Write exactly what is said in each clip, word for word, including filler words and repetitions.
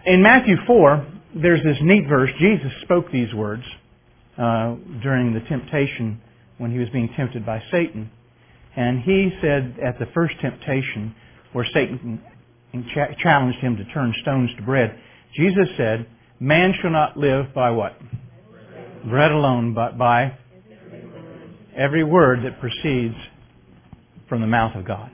In Matthew four, there's this neat verse. Jesus spoke these words uh, during the temptation when He was being tempted by Satan. And He said at the first temptation where Satan challenged Him to turn stones to bread, Jesus said, man shall not live by what? Bread alone, but by every word that proceeds from the mouth of God.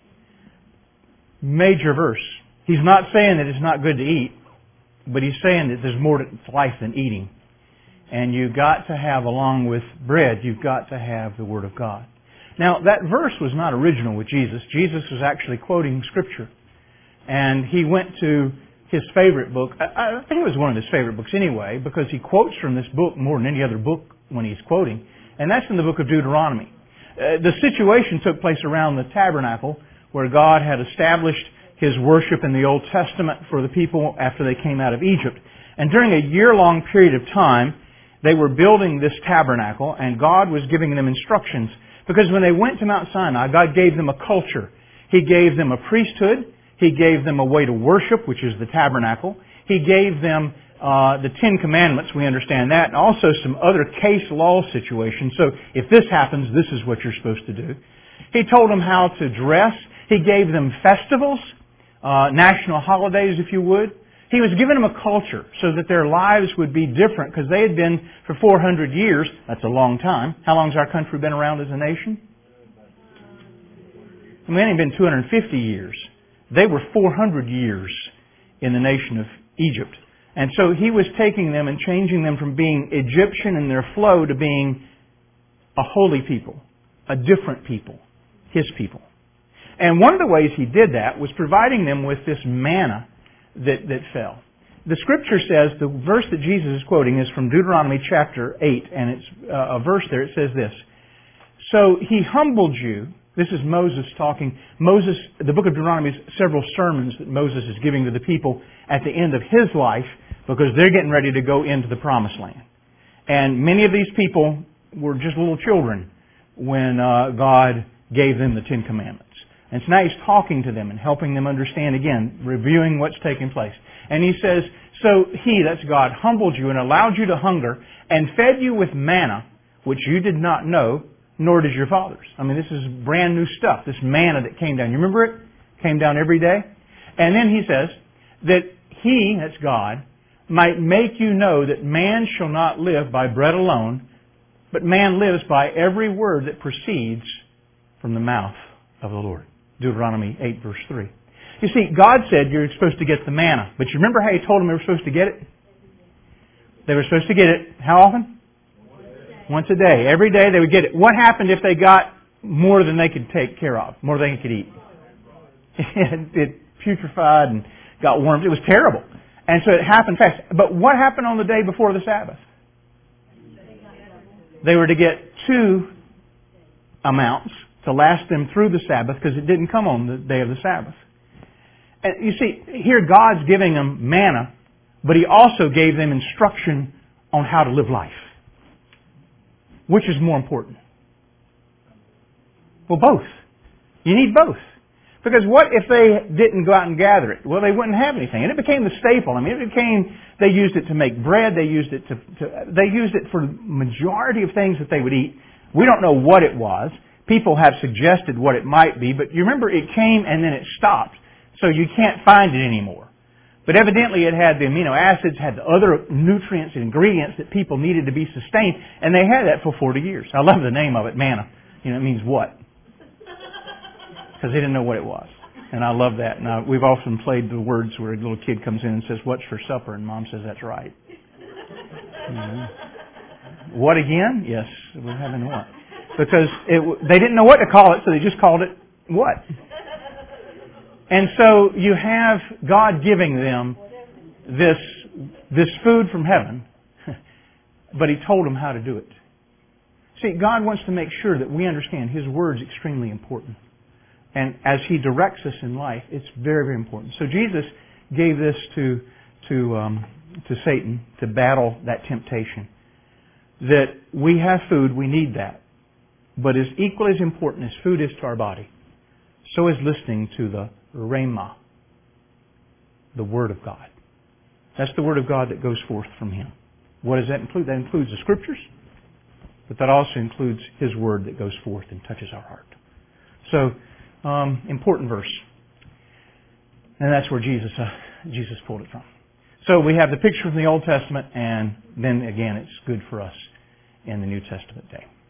Major verse. He's not saying that it's not good to eat, but He's saying that there's more to life than eating. And you've got to have, along with bread, you've got to have the Word of God. Now, that verse was not original with Jesus. Jesus was actually quoting Scripture. And He went to His favorite book. I think it was one of His favorite books anyway, because He quotes from this book more than any other book when He's quoting. And that's in the book of Deuteronomy. Uh, the situation took place around the tabernacle where God had established His worship in the Old Testament for the people after they came out of Egypt. And during a year-long period of time, they were building this tabernacle, and God was giving them instructions. Because when they went to Mount Sinai, God gave them a culture. He gave them a priesthood. He gave them a way to worship, which is the tabernacle. He gave them uh, the Ten Commandments, we understand that, and also some other case law situations. So if this happens, this is what you're supposed to do. He told them how to dress. He gave them festivals, uh, national holidays, if you would. He was giving them a culture so that their lives would be different, because they had been for four hundred years. That's a long time. How long has our country been around as a nation? I mean, it had been two hundred fifty years. They were four hundred years in the nation of Egypt. And so He was taking them and changing them from being Egyptian in their flow to being a holy people, a different people, His people. And one of the ways He did that was providing them with this manna that, that fell. The Scripture says, the verse that Jesus is quoting is from Deuteronomy chapter eight, and it's uh, a verse there. It says this, so He humbled you. This is Moses talking. Moses, the book of Deuteronomy is several sermons that Moses is giving to the people at the end of his life, because they're getting ready to go into the Promised Land. And many of these people were just little children when uh, God gave them the Ten Commandments. And so now He's talking to them and helping them understand again, reviewing what's taking place. And He says, so He, that's God, humbled you and allowed you to hunger and fed you with manna, which you did not know, nor did your fathers. I mean, this is brand new stuff, this manna that came down. You remember it? Came down every day. And then He says that He, that's God, might make you know that man shall not live by bread alone, but man lives by every word that proceeds from the mouth of the Lord. Deuteronomy eight, verse three. You see, God said you're supposed to get the manna, but you remember how He told them they were supposed to get it? They were supposed to get it how often? Once a day. Every day they would get it. What happened if they got more than they could take care of, more than they could eat? It putrefied and got worms. It was terrible. And so it happened fast. But what happened on the day before the Sabbath? They were to get two amounts to last them through the Sabbath, because it didn't come on the day of the Sabbath. And you see, here God's giving them manna, but He also gave them instruction on how to live life. Which is more important? Well, both. You need both. Because what if they didn't go out and gather it? Well, they wouldn't have anything. And it became the staple. I mean, it became, they used it to make bread. They used it to, to they used it for the majority of things that they would eat. We don't know what it was. People have suggested what it might be, but you remember it came and then it stopped. So you can't find it anymore. But evidently it had the amino acids, had the other nutrients and ingredients that people needed to be sustained, and they had that for forty years. I love the name of it, manna. You know, it means what? Because they didn't know what it was. And I love that. Now, we've often played the words where a little kid comes in and says, what's for supper? And Mom says, that's right. Mm-hmm. What again? Yes, we're having what? Because it, they didn't know what to call it, so they just called it what? And so you have God giving them this, this food from heaven, but He told them how to do it. See, God wants to make sure that we understand His Word's extremely important. And as He directs us in life, it's very, very important. So Jesus gave this to to um, to Satan to battle that temptation. That we have food, we need that. But as equally as important as food is to our body, so is listening to the Rhema, the Word of God. That's the Word of God that goes forth from Him. What does that include? That includes the Scriptures, but that also includes His Word that goes forth and touches our heart. So, um, important verse. And that's where Jesus uh, Jesus pulled it from. So we have the picture from the Old Testament, and then again it's good for us in the New Testament day.